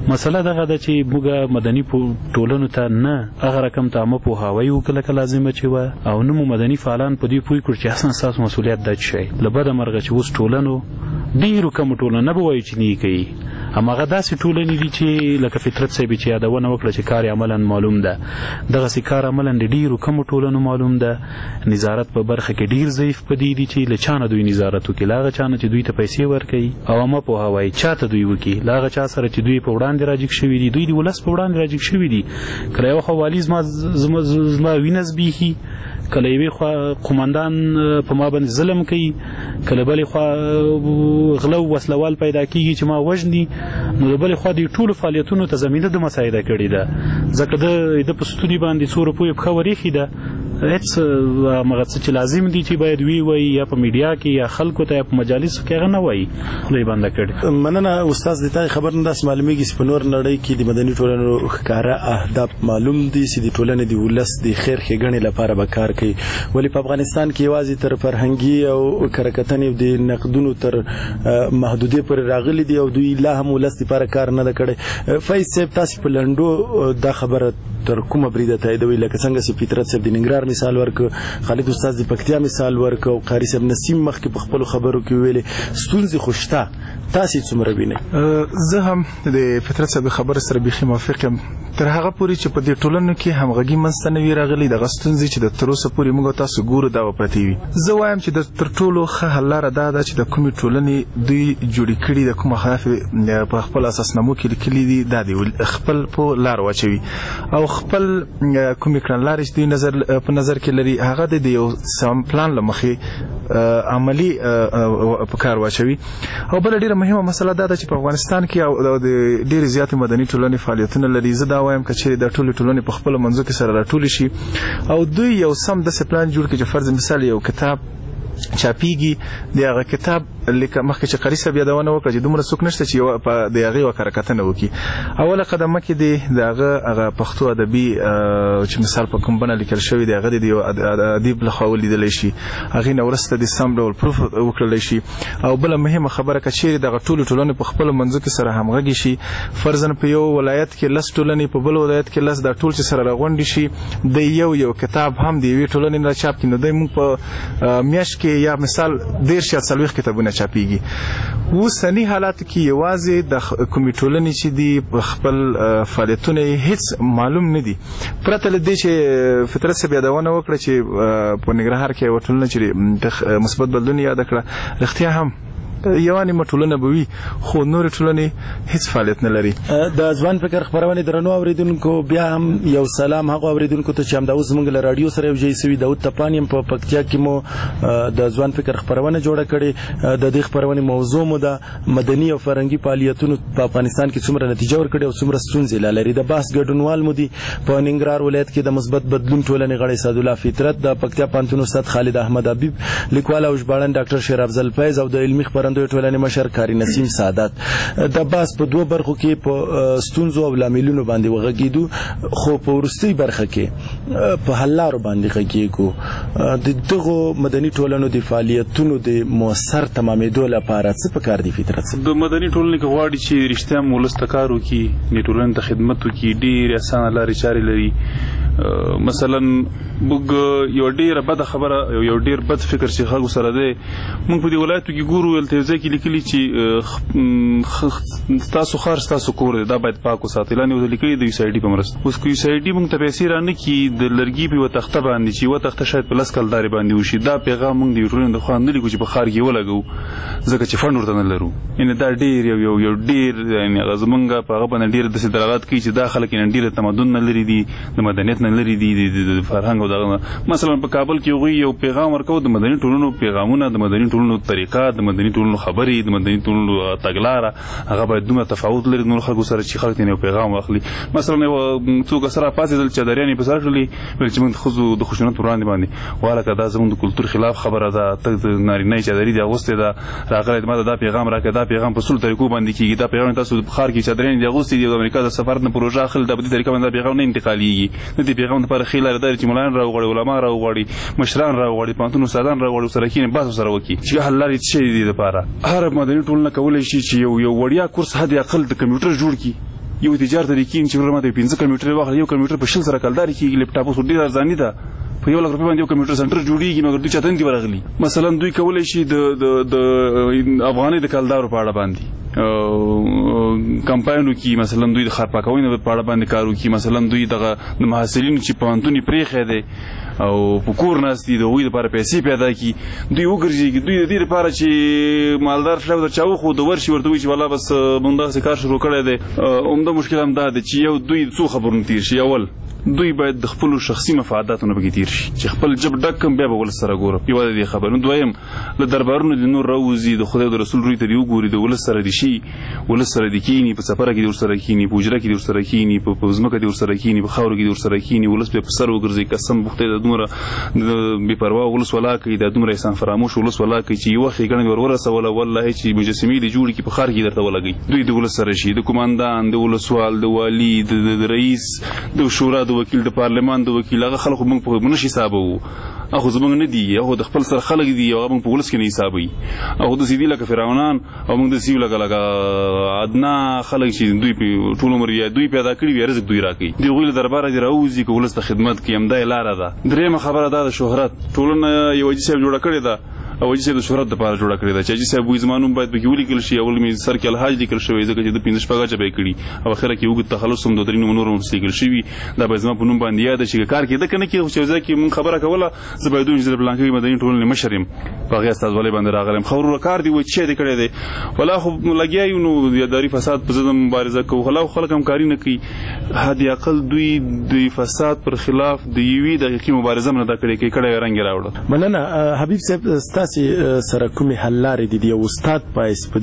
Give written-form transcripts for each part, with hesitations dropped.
مسله دغه ده چې موږ مدني ټولنو ته نه هغه رقم ته عامه پوهاوی وکړه که لازمه چې وه او نه مو مدني فعالان په دې پوه کړو چې اصلا ستاسو مسؤلیت دا شی له بده مرغه چې اوس ټولنو ډېرو کمو ټولنو نه به وایو چې نه کوي هماغه داسې ټولنې دي چې لکه فطرت صاحب چې یادونه وکړه چې کار عملا معلوم ده دغسې کار عملا د ډېرو کمو ټولنو معلوم ده نظارت په برخه کې ډېر ضعیف په دې دي چې له چا نه دوی نظارت وکړي له هغه چا نه چې دوی ته پیسې ورکوي او عامه پوهاوی چا ته دوی وکړي له هغه چا سره چې دوی په وړاندې راجګ شوي دي دوی د ولس په وړاندې راجګ شوي دي که له یوه خوا والي زما وینه زبېښي که له یوې خوا قمندان په ما باندې ظلم کوي که له بلې خوا غله او وسلوال پیدا کېږي چې ما وژني نو د بلې خوا د ټولو فعالیتونو ته زمینه د مساعده کړې ده ځکه د په ستوني باندې څو روپیو پښه ورېښي ده هېڅ هغه څه چې لازم دي چې باید وایي یا په میډیا کې یا خلکو ته یا په مجالسو کې هغه نه وایي خوله یې بنده کړې. مننه استاد د تا خبر نه داسې معلومیږي چې په نور نړۍ کې د مدني ټولنو ښکاره اهداف معلوم دي چې د ټولنې د ولس د خیر ښېګڼې لپاره به کار کوي ولې په افغانستان کې یوازې تر فرهنګي او کرکتنې د نقدونو تر محدودې پورې راغلي دي او دوی لا هم ولس لپاره کار نه ده کړی. فیض صاحب تاسې په لنډو دا خبره تر کومه بریده تاییدوي لکه څنګه چې فطرت صاحب د ننګرهار مثال ورکړ خالد استاد د پکتیا مثال ورکړ او قاري صاحب نسیم مخکې په خپلو خبرو کې ویلې ستونزې خو شته تاسې څومره وینئ؟ زه هم د فطرت صاحب خبرو سره بیخي موافق یم تر هغه پورې چې په دې ټولنو کې همغږي منځته نه وي راغلې دغه ستونزې چې د تر اوسه پورې موږ تاسو ګورو دا به پرتې وي. زه وایم چې د تر ټولو ښه حل لاره دا ده چې د کومې ټولنې دوی جوړې کړي د کوم اهداف په خپل اساسنامو کې لیکلي دي دا دې خپل په لار واچوي او خپل کومې کړنلارې چې دوی په نظر کې لري هغه د یو سم پلان له مخې عملی په کار واچوي. او بل ډیره مهمه مسله دا ده چې په افغانستان کې د ډېرې زیاتې مدني ټولنې فعالیتونه لري. زه دا وایم که چیرې د ټولې ټولنې په خپلو منځو کې سره راټولې شي او دوی یو سم داسې پلان جوړ کړي چې فرض مثال یو کتاب چاپیږي د هغه کتاب لکه مخکې چې قاري صاحب یادونه وکړه چې دومره څوک نشته چې په د هغې یوه کره وکړي. اوله قدمه کې د هغه پښتو ادبي چې مثال په کوم بڼه لیکل شوی دی هغه د یو ادیب لخوا ولیدلی شي هغې نه وروسته د سم ډول پروف وکړلی شي. او بله مهمه خبره که چیرې دغه ټولو ټولنې په خپلو منځو کې سره همغږي شي فرضاً په یو ولایت کې 10 ټولنې په بل ولایت کې 10 دا ټول چې سره راغونډې شي د یو کتاب هم د یوې ټولنې نه چاپ کړي نو دی موږ په میاشت کې یا مثال 10 یا 40 کتابونه چاپیږي. اوسني حالات کې یوازې د کومې ټولنې چې دي خپل فعالیتونه هیڅ معلوم نه دي پرته له دې چې فطرت صاحب یادونه وکړه چې په ننګرهار کې یوه ټولنه چې مثبت بدلون یاده کړه رښتیا هم یوه نیمه ټولنه به وي خو نورې ټولنې هیڅ فعالیت نه لري. د ځوان فکر خپرونې درنو اوریدونکو بیا هم یو سلام هغو اوریدونکو ته چې همدا اوس زموږ له راډیو سره یوځای سوي داود تپان یم په پکتیا کې مو د ځوان فکر خپرونه جوړه کړې. د دې خپرونې موضوع مو د مدني او فرهنګي فعالیتونو په افغانستان کې څومره نتیجه ورکړې او څومره ستونزې لا لري. د بحث ګډونوال مو دي په ننګرهار ولایت کې د مثبت بدلون ټولنې غړی سعدالله فطرت د پکتیا پوهنتون استاد خالد احمد حبیب لیکوال او ژباړن ډاکټر شیر افضل فیض او د علمي خپرندوی ټولنې مشر کاری نسیم سعادت. د بحث په دوه برخو کې په ستونزو او لاملونو باندې وغږیدو خو په وروستۍ برخه کې په حل لارو باندې غږیږو. د دغو مدني ټولنو د فعالیتونو د مؤثر تمامېدو لپاره څه پکار دي فطرت صاحب؟ د مدني ټولنې که غواړي چې رښتیا هم ولس ته کار وکړي د ټولنې ته خدمت وکړي ډېرې اسانه لارې چارې لري. مثلا موږ یو ډېره بده خبره یو ډېر بد فکر چې خلکو سره دی موږ په دې ولایتو کې ګورو هلته یو ځای کې لیکلي چې ستاسو ښار ستاسو کور دی دا باید پاک وساتئ لاندې ورته لیکلي د USAID په مرسته. اوس که USAID موږ ته پیسې رانه کړي د لرګي په یوه تخته باندې چې یوه تخته شاید په 10 کلدارې باندې وشي دا پیغام موږ د یو ټولنې د خوا نه لیکو چې په ښار کې ولګوو ځکه چې فنډ ورته نه لرو. یعنې دا ډېر یو ډېر یعنې هغه زموږ په هغه باندې ډېر داسې دلالت کوي چې دا خلک یعنې ډېر تمدن نه لري دي د مدنیت نه لري دي د فرهنګ او دغه. مثلا په کابل کې هغوی یو پیغام ورکوو د مدني ټولنو پیغامونه د مدني ټولنو طریقه د مدني ټولنو خبرې د مدني ټولنو تګلاره هغه باید دومره تفاوت لري د نورو خلکو سره چې خلک یې یو پیغام واخلي. مثلا یو څوک سره پاڅېدل چادریان یې په سر کړلي ویل چې موږ د ښځو د خشونت پر وړاندې باندې والکه دا زموږ د کلتور خلاف خبره ده ته د نارینه چادري دې اغوستې ده راغلی ما ته دا پیغام راکړه دا پیغام په څلو طریقو باندې کېږي دا پیغام تاسو په ښار کې چادریان دې اغوستې دي د امریکا د سفر نه پروژه اخلي دا په دې طریقه باندې دا پیغام نه انتقالېږي نه دې پیغام لپاره ښې لارې دا چې ملایان راوغواړي علما راوغواړي مشران راوغواړي پوهنتون استادان راوغواړي سره کښېني بحث ورسره وکړي چې حل لارې څه شی دي دپاره. هر مدني ټولنه کولی شي چې یو وړیا کورس حد اقل د کمپیوټر جوړ کړي یو تجارت طریقې چې ورماته 15 کمپیوټر واخلې یو کمپیوټر په 60 سره کلداري کې لیپټاپ اوس ډیر ارزاني ده په 1 لک روپۍ باندې یو کمپیوټر سنټر جوړیږي مګر دوی چاته نه دی ورغلي مثلا دوی کولای شي د افغاني د کلدارو په اړه باندې کمپاینو کې مثلا دوی د خار پاکوونې په اړه باندې کار وکړي مثلا دوی د محصلینو چې پوهنتوني پرېښی دی او په کور ناست دي د هغوی دپاره پیسې پیدا کړي دوی وګرځېږي دوی د دې لپاره چې مالدار شرف در چا وښود ورشي ورته وایي چې والله بس موږ داسې کار شروع کړی دی عمده مشکل هم دا دی چې یو دوی څو خبرونه تېر شي اول دوی باید د خپلو شخصي مفاداتو نه پکې تېر شي چې خپل جب ډک کړم بیا به ولس سره ګورم یوه د دې خبره نو دویم له دربارونو دې نور راوځي د خدای او د رسول روی ته دې وګوري د ولس سره دې شي ولس سره دې کښېني په سفره کې دې ورسره کښېني په حجره کې دې ورسره کښېني په ځمکه دې ورسره کښېني په خاورو کې دې ورسره کښېني ولس بیا په سر وګرځي قسم بخته د دومره بې پروا ولس ولا کوي دا دومره احسان فراموش ولس ولا کوي چې یوه ښېګڼه مې ورسوله والله چې مجسمې دې جوړې کړي په ښار کې درته ولګوي دوی د ولس سره شي د قماندان د ولسوال د والي د رئیس د شورا د وکیل د پارلمان د وکیل هغه خلک موږ په نشي حسابوو هغه زموږ نه دي هغه د خپل سره خلک دي هغه موږ په ولس کې نه حسابوي هغه داسې دي لکه فرعونان او موږ داسې یو لکه ادنا خلک چې دوی ټول عمر دوی پیدا کړي وي رزق دوی راکوي د هغوی له درباره دې راوځي که ولس ته خدمت کړي همدا یې لاره ده درېیمه خبره دا د شهرت ټولنه یو حاجي صاحب جوړه کړې ده او حاجي صاحب د شهرت دپاره جوړه کړې ده چې حاجي صاحب وایي زما نوم باید پکې ولیکل شي اول مې سر کې الحاج لیکل شوی ځکه چې د 15 شپږ به یې کړي او اخره کې اوږد تخلص هم 2-3 نومونه نور هم لیکل شوي دا باید زما په نوم باندې یاده شي که کار کېده که نه کېده خو چې ځای کې مونږ خبره کوله زه باید ووایم چې د بلانکوي مدني ټولنې مشر یم په هغې استازوالۍ باندې راغلی یم ښه وروره کار دی وایي چې دی کړی دی ولا خو لګیا یو نو اداري فساد په ضد مبارزه کوو خو لا خلک همکاري نه کوي حد اقل دوی د فساد پر خلاف د یوې دقیقې مبارزه هم نه ده کړې که یې کړی رنګ یې راوړه مننه حبیب صاحب ستاسې سره کومې حل لارې دي د یو استاد په حیث په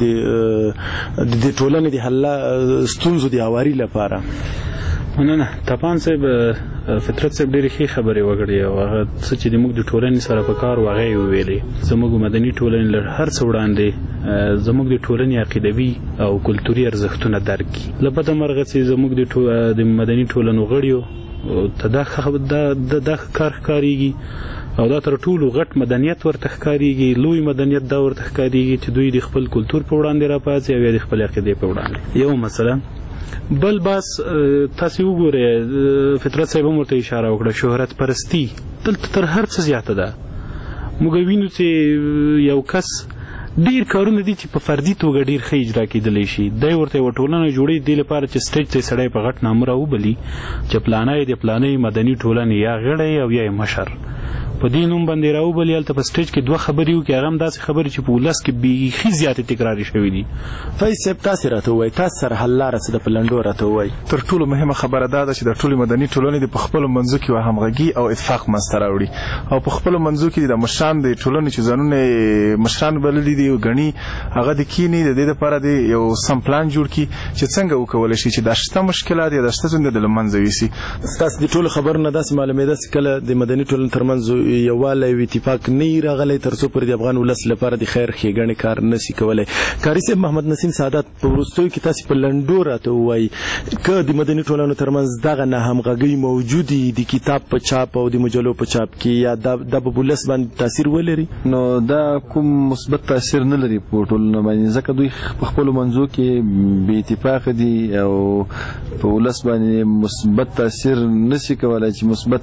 د ټولنې د حل ستونزو د هواري لپاره مننه تپان صاحب فطرت صاحب ډېرې ښې خبرې وکړې او هغه څه چې زموږ د ټولنې سره په کار و هغه یې وویلې زموږ مدني ټولنې له هر څه وړاندې زموږ د ټولنې عقیدوي او کلتوري ارزښتونه درک کړي له بده مرغه چې زموږ د مدني ټولنو غړیو ته دا کار ښکارېږي او دا تر ټولو غټ مدنیت ورته ښکارېږي لوی مدنیت دا ورته ښکارېږي چې دوی د خپل کلتور په وړاندې راپاڅي او یا د خپل عقیدې په وړاندې یو مثلا بل بس تاسو وګورئ فطرت صاحب هم ورته اشاره وکړه شهرت پرستی دلته تر هر څه زیاته ده موږ وینو چې یو کس ډیر کارونه دي چې په فردي توګه ډیر ښه اجرا کېدلی شي دی ورته یوه ټولنه جوړوي دې لپاره چې سټیج ته سړی په غټ نامه راوبلي چې پلانی د پلانۍ مدني ټولنې یا غړی او یا مشر په دې نوم باندې راوبلي هلته په سټیج کې 2 خبرې وکړي هغه هم داسې خبرې چې په ولس کې بیخي زیاتې تکراري شوي دي فیض صاحب تاسې راته ووایئ تاسو سره حل لاره څه ده په لنډو راته ووایئ تر ټولو مهمه خبره دا ده چې د ټولې مدني ټولنې د په خپلو منځو کې همغږي او اتفاق منځته راوړي او په خپلو منځو کې د مشران د ټولنې چې ځانونه مشران بللي دي ګڼي هغه د کینې د دې دپاره د یو سم پلان جوړ کړي چې څنګه وکولی شي چې دا شته مشکلات یا دا شته ستونزې د له منځه یوسي ستاسو د ټولو خبرو نه داسې معلومېده چې کله د مدني ټولنې ترمنځ یووالی اتفاق نه راغلی تر څو پورې د افغان ولس لپاره د خیر ښېګڼې کار نشي کولی کاري صاحب محمد نسیم سعادت په وروستیو کې تاسې په لنډو راته ووایي که د مدني ټولنو ترمنځ دغه ناهمغږۍ موجودې د کتاب په چاپ او د مجلو په چاپ کې یا دا به ولس باندې تاثیر ولري نو دا کوم مثبت تاثیر نه لري په ټولنه باندې ځکه دوی په خپلو منځو کې بې اتفاقه دي او په ولس باندې مثبت تاثیر نشي کولی چې مثبت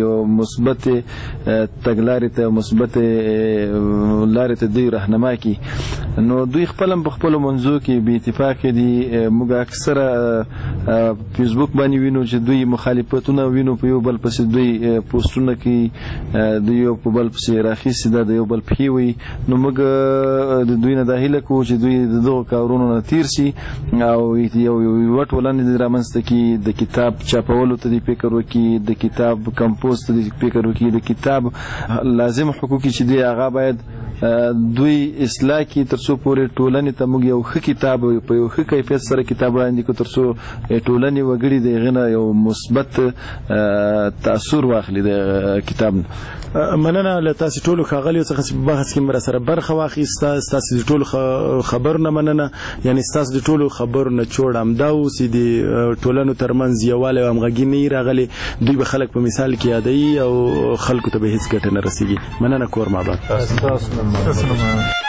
تګلارې ته مثبت لارې ته دوی رهنما کړي نو دوی خپل هم په خپلو منځو کې بې اتفاقه دي موږ اکثره فیسبوک باندې وینو چې دوی مخالفتونه وینو په یو بل پسې دوی پوسټونه کوي د یو په بل پسې راخیستې ده د یو بل پښې وي نو موږ د دوی نه دا هیله کوو چې دوی د دغو کارونو نه تېر شي او یوه ټولنه دې رامنځته کړي د کتاب چاپولو ته دې فکر وکړي د کتاب کمپوز ته دې فکر وکړي د کتاب لازم حقوقي چې دی هغه باید دوی اصلاح کړي تر څو پورې ټولنې ته موږ یو ښه کتاب په یو ښه کیفیت سره کتاب وړاندې کړو تر څو ټولنې وګړي د هغې نه یو مثبت تاثر واخلي د کتاب نه مننه له تاسې ټولو ښاغلیو څخه چې په بحث کې مو راسره برخه واخیسته ستاسې د ټولو خبرو نه مننه یعنې ستاسو د ټولو خبرو نه چوړ همدا و چې د ټولنو ترمنځ یووالی او همغږي نه وي راغلې دوی به خلک په مثال کې یادوي او خلکو ته به هېڅ ګټه نه رسېږي مننه کور ماباد